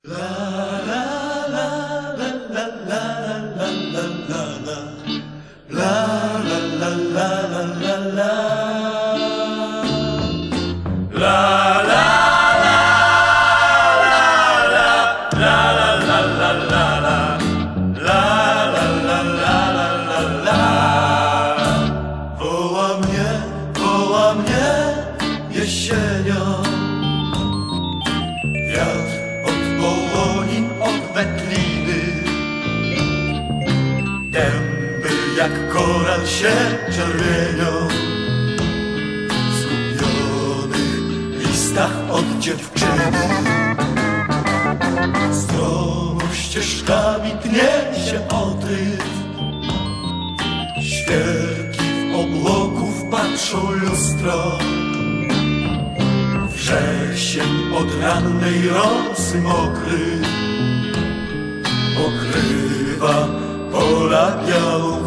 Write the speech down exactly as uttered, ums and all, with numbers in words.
Woła mnie, woła mnie jesienią. Wiatr od połoni, od wędliny. Dęby jak koral się czerwienią. W zgubionych listach od dziewczyny. Stroną ścieżkami tnie się odryw. Świerki w obłoku wpatrzą lustro. Wrzesień od rannej rosy mokry pokrywa pola białą